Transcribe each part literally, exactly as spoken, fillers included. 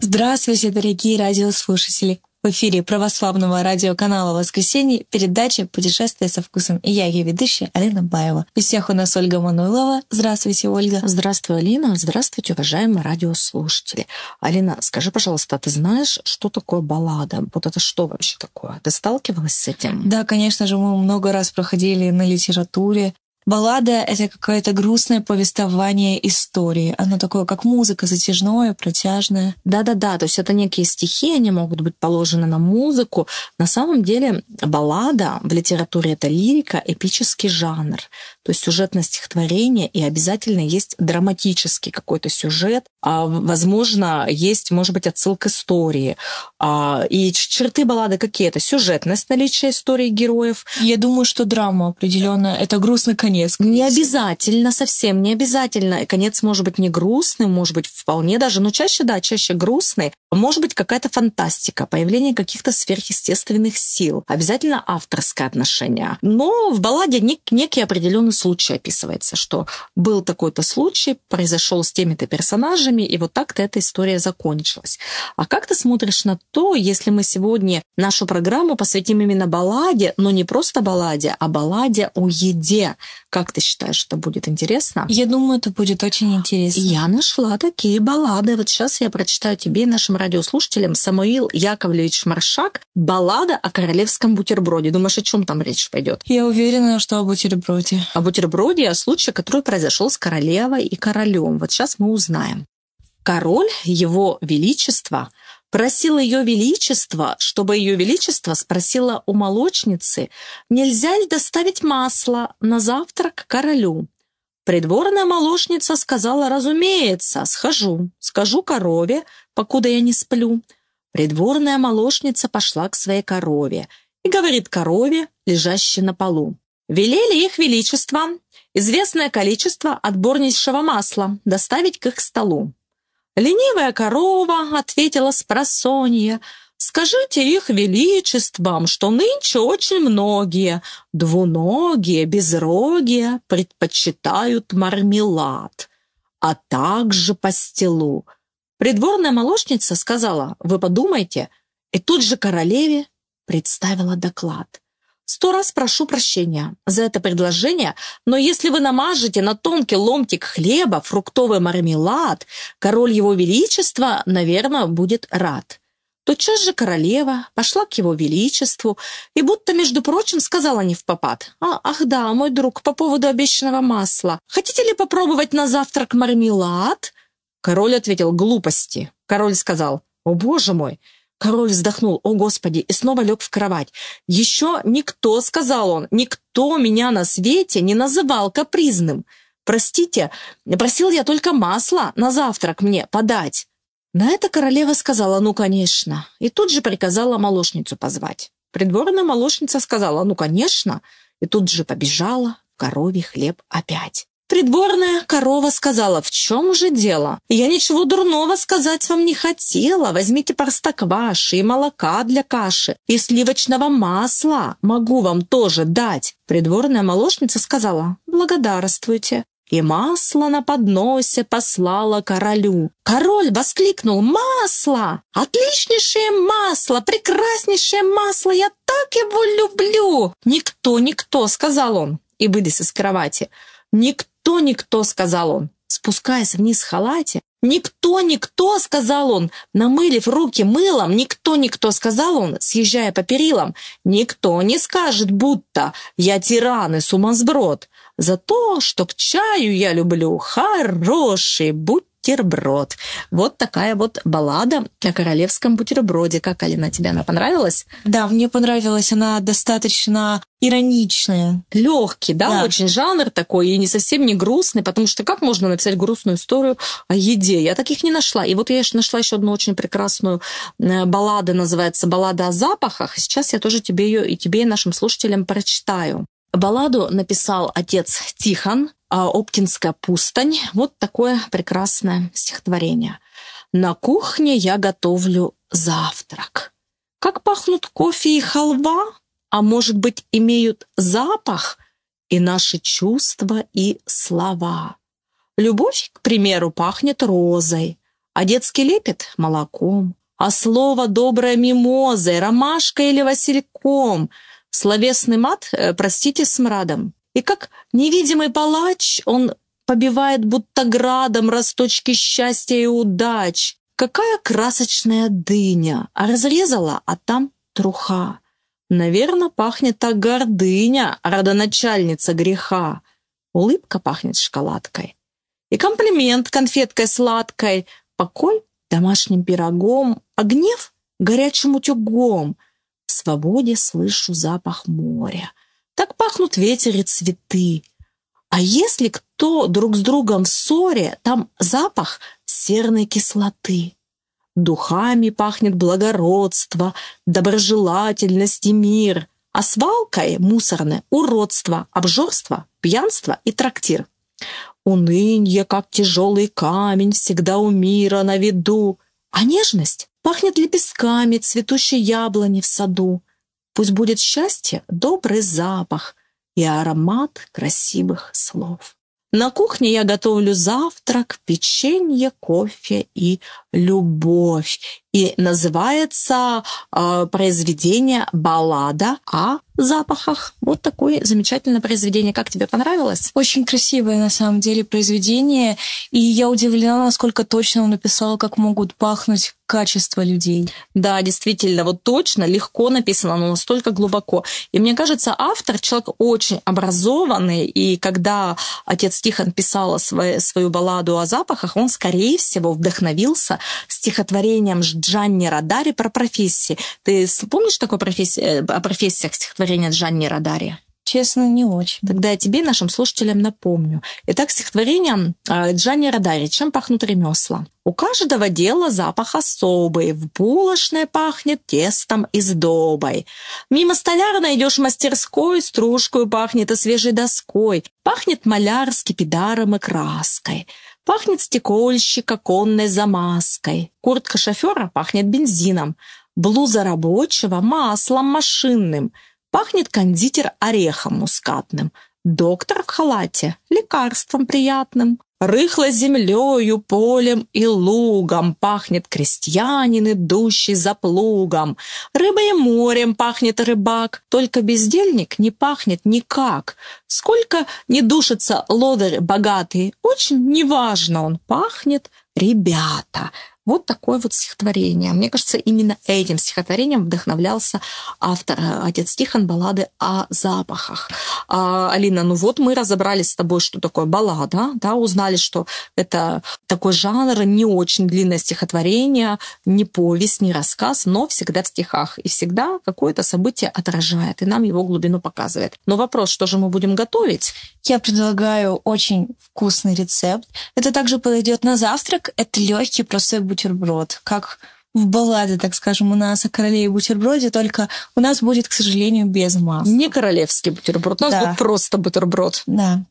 Здравствуйте, дорогие радиослушатели! В эфире православного радиоканала «Воскресенье» передача «Путешествие со вкусом». И я, ее ведущая, Алина Баева. В гостях у нас Ольга Мануйлова. Здравствуйте, Ольга. Здравствуй, Алина. Здравствуйте, уважаемые радиослушатели. Алина, скажи, пожалуйста, ты знаешь, что такое баллада? Вот это что вообще такое? Ты сталкивалась с этим? Да, конечно же, мы много раз проходили на литературе. Баллада — это какое-то грустное повествование истории. Оно такое, как музыка, затяжное, протяжное. Да-да-да, то есть это некие стихи, они могут быть положены на музыку. На самом деле баллада в литературе — это лирика, эпический жанр. То есть сюжетное стихотворение, и обязательно есть драматический какой-то сюжет. А, возможно, есть, может быть, отсылка к истории. А, и черты баллады какие? Это сюжетность, наличие истории героев. Я думаю, что драма определенно — это грустный конец. Не обязательно, совсем не обязательно. Конец может быть не грустный, может быть вполне даже, но чаще, да, чаще грустный. Может быть какая-то фантастика, появление каких-то сверхъестественных сил. Обязательно авторское отношение. Но в балладе нек- некий определенный случай описывается, что был такой-то случай, произошел с теми-то персонажами, и вот так-то эта история закончилась. А как ты смотришь на то, если мы сегодня нашу программу посвятим именно балладе, но не просто балладе, а балладе о еде? Как ты считаешь, это будет интересно? Я думаю, это будет очень интересно. Я нашла такие баллады. Вот сейчас я прочитаю тебе и нашим радиослушателям. Самуил Яковлевич Маршак «Баллада о королевском бутерброде». Думаешь, о чем там речь пойдет? Я уверена, что о бутерброде. О бутерброде, о случае, который произошел с королевой и королем. Вот сейчас мы узнаем. Король, его величество, просил ее величество, чтобы ее величество спросило у молочницы, нельзя ли доставить масло на завтрак королю. Придворная молочница сказала, разумеется, схожу, скажу корове, покуда я не сплю. Придворная молочница пошла к своей корове и говорит корове, лежащей на полу. Велели их величество известное количество отборнейшего масла доставить к их столу. Ленивая корова ответила спросонья, «Скажите их величествам, что нынче очень многие, двуногие, безрогие, предпочитают мармелад, а также пастилу». Придворная молочница сказала, «Вы подумайте», и тут же королеве представила доклад. «Сто раз прошу прощения за это предложение, но если вы намажете на тонкий ломтик хлеба фруктовый мармелад, король его величества, наверное, будет рад». Тотчас же королева пошла к его величеству и будто, между прочим, сказала невпопад, «А, ах да, мой друг, по поводу обещанного масла, хотите ли попробовать на завтрак мармелад?» Король ответил, «Глупости». Король сказал, «О, боже мой!» Король вздохнул, «О, Господи!» и снова лег в кровать. «Еще никто, — сказал он, — никто меня на свете не называл капризным. Простите, просил я только масло на завтрак мне подать». На это королева сказала, «Ну, конечно», и тут же приказала молочницу позвать. Придворная молочница сказала, «Ну, конечно», и тут же побежала в коровий хлеб опять. Придворная корова сказала, «В чем же дело? Я ничего дурного сказать вам не хотела. Возьмите простокваши и молока для каши, и сливочного масла могу вам тоже дать». Придворная молочница сказала, «Благодарствуйте». И масло на подносе послала королю. Король воскликнул, «Масло! Отличнейшее масло! Прекраснейшее масло! Я так его люблю!» «Никто, никто!» — сказал он и вылез из кровати. «Никто, никто!» — сказал он, спускаясь вниз в халате. «Никто, никто!» — сказал он, намылив руки мылом. «Никто, никто!» — сказал он, съезжая по перилам. «Никто не скажет, будто я тиран и сумасброд. За то, что к чаю я люблю хороший бутерброд». Вот такая вот баллада о королевском бутерброде. Как, Алина, тебе она понравилась? Да, мне понравилась. Она достаточно ироничная. Легкий, да, да, очень жанр такой, и не совсем не грустный, потому что как можно написать грустную историю о еде? Я таких не нашла. И вот я нашла еще одну очень прекрасную балладу, называется «Баллада о запахах». Сейчас я тоже тебе ее и тебе, и нашим слушателям прочитаю. Балладу написал отец Тихон, «Оптинская пустынь». Вот такое прекрасное стихотворение. «На кухне я готовлю завтрак. Как пахнут кофе и халва, а может быть, имеют запах и наши чувства и слова. Любовь, к примеру, пахнет розой, а детский лепет – молоком, а слово доброе – мимозой, ромашкой или васильком, словесный мат, простите, смрадом. И как невидимый палач он побивает будто градом росточки счастья и удач. Какая красочная дыня, а разрезала, а там труха. Наверно, пахнет так гордыня, родоначальница греха. Улыбка пахнет шоколадкой. И комплимент конфеткой сладкой. Покой домашним пирогом, а гнев горячим утюгом. В свободе слышу запах моря. Так пахнут ветер и цветы. А если кто друг с другом в ссоре, там запах серной кислоты. Духами пахнет благородство, доброжелательность и мир, а свалкой мусорное уродство, обжорство, пьянство и трактир. Унынье, как тяжелый камень, всегда у мира на виду, а нежность пахнет лепестками цветущей яблони в саду. Пусть будет счастье добрый запах и аромат красивых слов. На кухне я готовлю завтрак, печенье, кофе и любовь. И называется э, произведение «Баллада о запахах». Вот такое замечательное произведение. Как тебе понравилось? Очень красивое, на самом деле, произведение. И я удивлена, насколько точно он написал, как могут пахнуть качества людей. Да, действительно, вот точно, легко написано, но настолько глубоко. И мне кажется, автор человек очень образованный, и когда отец Тихон писал свою, свою балладу о запахах, он, скорее всего, вдохновился стихотворением Джанни Родари про профессии. Ты помнишь такое профессия, о профессиях стихотворения Джанни Родари? Честно, не очень. Тогда я тебе и нашим слушателям напомню. Итак, стихотворение Джанни Родари «Чем пахнут ремесла». У каждого дела запах особый, в булочной пахнет тестом и сдобой. Мимо столярной идешь в мастерской, стружкою пахнет и свежей доской. Пахнет маляр скипидаром и краской. Пахнет стекольщик оконной замазкой. Куртка шофера пахнет бензином. Блуза рабочего маслом машинным. Пахнет кондитер орехом мускатным. Доктор в халате лекарством приятным. Рыхлой землею, полем и лугом пахнет крестьянин, идущий за плугом. Рыбой и морем пахнет рыбак, только бездельник не пахнет никак. Сколько не душится лодырь богатый, очень неважно, он пахнет, ребята. Вот такое вот стихотворение. Мне кажется, именно этим стихотворением вдохновлялся автор, отец Тихон, баллады о запахах. А, Алина, ну вот мы разобрались с тобой, что такое баллада, да, узнали, что это такой жанр, не очень длинное стихотворение, не повесть, не рассказ, но всегда в стихах. И всегда какое-то событие отражает, и нам его глубину показывает. Но вопрос, что же мы будем готовить? Я предлагаю очень вкусный рецепт. Это также подойдет на завтрак. Это легкий, простой бутерброд, как в балладе, так скажем, у нас о короле и бутерброде, только у нас будет, к сожалению, без масла. Не королевский бутерброд, у нас да. будет просто бутерброд. Да.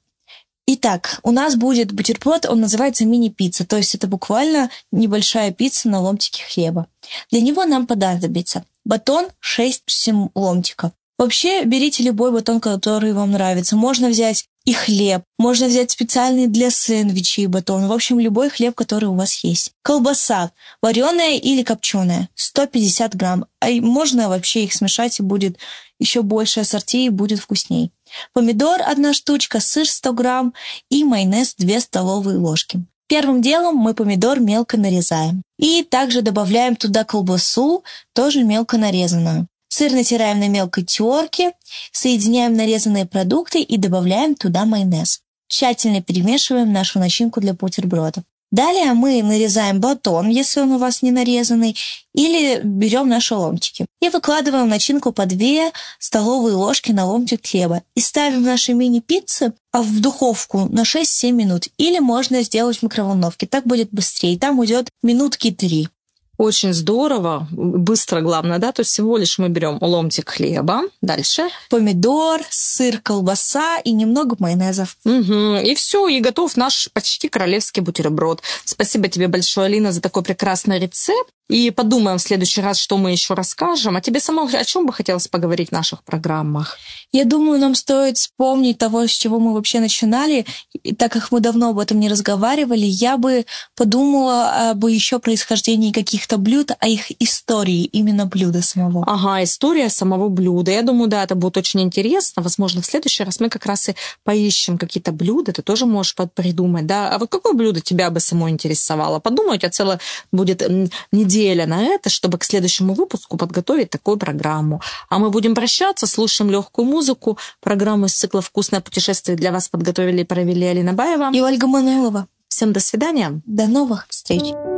Итак, у нас будет бутерброд, он называется мини-пицца, то есть это буквально небольшая пицца на ломтике хлеба. Для него нам понадобится батон шесть-семь ломтиков. Вообще, берите любой батон, который вам нравится. Можно взять и хлеб, можно взять специальный для сэндвичей батон. В общем, любой хлеб, который у вас есть. Колбаса, вареная или копченая, сто пятьдесят грамм. А можно вообще их смешать, и будет еще больше ассорти, и будет вкусней. Помидор одна штучка, сыр сто грамм и майонез две столовые ложки. Первым делом мы помидор мелко нарезаем. И также добавляем туда колбасу, тоже мелко нарезанную. Сыр натираем на мелкой терке, соединяем нарезанные продукты и добавляем туда майонез. Тщательно перемешиваем нашу начинку для бутербродов. Далее мы нарезаем батон, если он у вас не нарезанный, или берем наши ломтики. И выкладываем начинку по две столовые ложки на ломтик хлеба. И ставим наши мини-пиццы в духовку на шесть-семь минут. Или можно сделать в микроволновке, так будет быстрее. Там уйдет минутки три. Очень здорово, быстро, главное, да, то есть всего лишь мы берем ломтик хлеба, дальше помидор, сыр, колбаса и немного майонезов. Угу. И все, и готов наш почти королевский бутерброд. Спасибо тебе большое, Алина, за такой прекрасный рецепт. И подумаем в следующий раз, что мы еще расскажем. А тебе самой о чем бы хотелось поговорить в наших программах? Я думаю, нам стоит вспомнить того, с чего мы вообще начинали. И так как мы давно об этом не разговаривали, я бы подумала об еще происхождении каких-то блюд, о их истории, именно блюда самого. Ага, история самого блюда. Я думаю, да, это будет очень интересно. Возможно, в следующий раз мы как раз и поищем какие-то блюда. Ты тоже можешь придумать, да? А вот какое блюдо тебя бы самой интересовало? Подумай, у тебя целая будет неделя на это, чтобы к следующему выпуску подготовить такую программу. А мы будем прощаться, слушаем легкую музыку. Программу из цикла «Вкусное путешествие» для вас подготовили и провели Алина Баева и Ольга Мануйлова. Всем до свидания. До новых встреч.